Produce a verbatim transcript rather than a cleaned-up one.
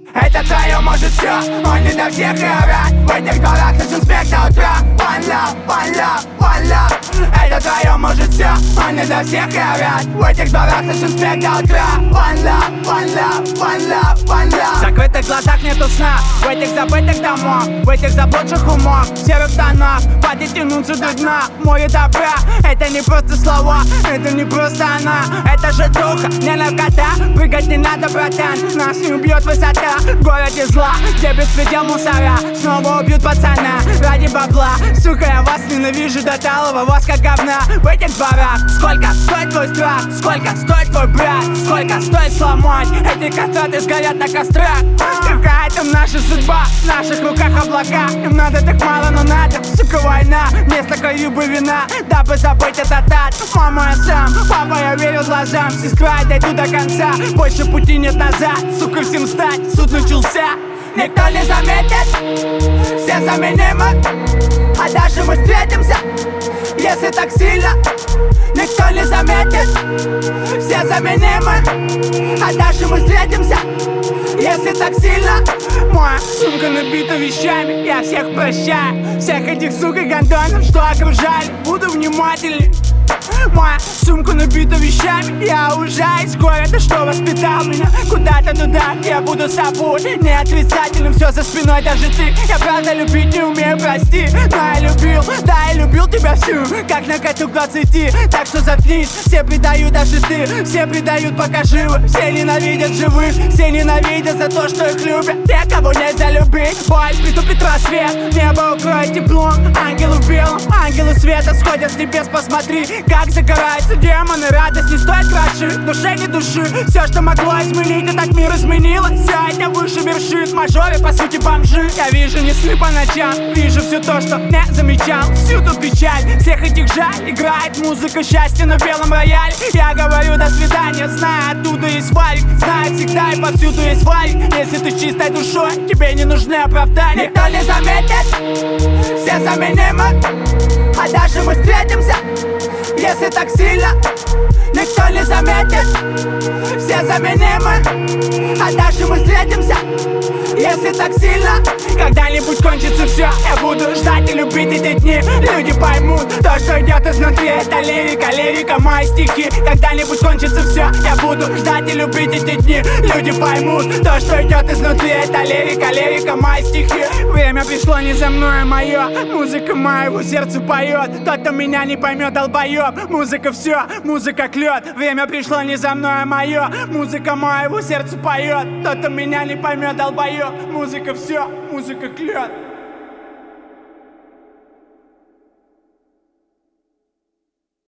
Это твое может все, он не до всех и орать. В этих дворах слышен смех до утра. One love, one love, one love. Это твое может все, он не до всех и орать. В этих дворах слышен смех до утра. One love, one love, one love, one love. В закрытых глазах нету сна, в этих забытых домах, в этих заблудших умах, в серых тонах, хватит тянуться до дна. Море добра, это не просто слова, это не просто она, это же духа, не наркота. Прыгать не надо, братан, нас не убьет высота. В городе зла, где беспредел мусора, снова убьют пацана ради бабла. Сука, я вас ненавижу до талого воска говна. В этих дворах сколько стоит твой страх, сколько стоит твой брат, сколько стоит сломать эти кастраты сгорят на кострах. Какая там наша судьба, в наших руках облака. Им надо так мало, но надо, сука, война. Вместо каюбы вина, дабы забыть этот ад. Мама, я сам, папа, я верю глазам. Сестра, я дойду до конца, больше пути нет назад. Сука, всем встать, суд начался. Никто не заметит, все заменимы. А даже мы встретимся, если так сильно. Никто не заметит, все заменимы. А даже мы встретимся, если так сильно. Моя сумка набита вещами, я всех прощаю. Всех этих сук и гондонов, что окружали, буду внимательней. Моя сумка набита вещами, я уезжаю из города, что воспитал меня. Куда-то туда, я буду собой, не отрицательным, все за спиной, даже ты. Я правда любить не умею, прости, но я любил, да, я любил тебя всю, как на кату к двадцати. Так что заткнись, все предают, даже ты. Все предают, пока живы, все ненавидят живых. Все ненавидят за то, что их любят. Те, кого нельзя любить, боль, притупит рассвет. Небо укроет теплом, ангелы в белом, ангелы света сходят с небес, посмотри, как загораются демоны. Радость не стоит краши, душе не души. Все, что могло изменить, и так мир изменилось. Все это выше вершин, мажоры, по сути, бомжи. Я вижу не сны по ночам, вижу все то, что не замечал. Всю ту печаль, всех этих жаль. Играет музыка счастья на белом рояле. Я говорю до свидания, знаю, оттуда есть валик. Знаю всегда и повсюду есть валик. Если ты с чистой душой, тебе не нужны оправдания. Никто не заметит, все заменимы. А даже мы встретимся, если так сильно. Никто не заметит, все заменимы. А даже мы встретимся, если так сильно. Когда-нибудь кончится все, я буду ждать и любить эти дни. Люди поймут то, что идет изнутри. Это лирика, лирика, мои стихи. Когда-нибудь кончится все, я буду ждать и любить эти дни. Люди поймут то, что идет изнутри. Это лирика, лирика, мои стихи. Время пришло не за мной, а мое. Музыка моего сердца поет. Тот, кто меня не поймет, долбоеб. Музыка все, музыка клет. Время пришло не за мной, а мое. Музыка моего сердца поет. Тот, кто меня не поймет, долбоеб. Музыка все, музыка клет.